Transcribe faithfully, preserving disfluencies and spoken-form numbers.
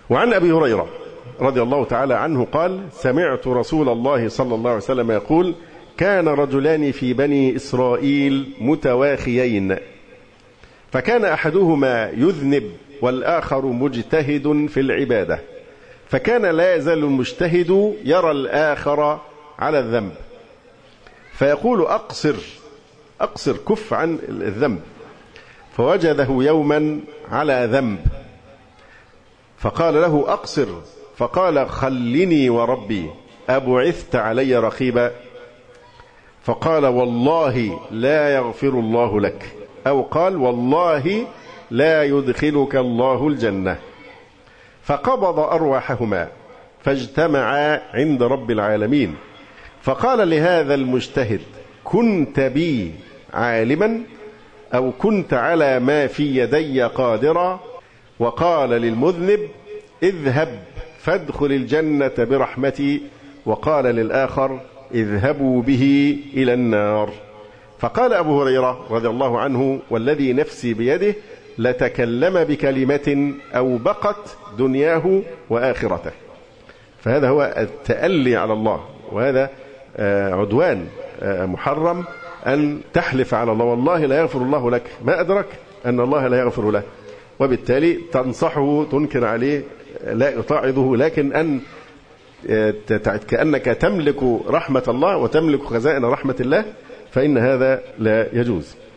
وعن أبي هريرة رضي الله تعالى عنه قال: سمعت رسول الله صلى الله عليه وسلم يقول: كان رجلان في بني إسرائيل متواخيين، فكان أحدهما يذنب والآخر مجتهد في العبادة، فكان لا يزال المجتهد يرى الآخر على الذنب فيقول: أقصر أقصر كف عن الذنب، فوجده يوما على ذنب فقال له: أقصر، فقال: خلني وربي أبعثت علي رقيبا؟ فقال: والله لا يغفر الله لك، أو قال: والله لا يدخلك الله الجنة. فقبض أرواحهما فاجتمعا عند رب العالمين، فقال لهذا المجتهد: كنت بي عالما أو كنت على ما في يدي قادرا؟ وقال للمذنب: اذهب فادخل الجنة برحمتي. وقال للآخر: اذهبوا به إلى النار. فقال أبو هريرة رضي الله عنه: والذي نفسي بيده لتكلم بكلمة أوبقت دنياه وآخرته. فهذا هو التألي على الله، وهذا عدوان محرم أن تحلف على الله والله لا يغفر الله لك، ما أدرك أن الله لا يغفر له، وبالتالي تنصحه تنكر عليه لا تعظه، لكن أن كأنك تملك رحمة الله وتملك خزائن رحمة الله فإن هذا لا يجوز.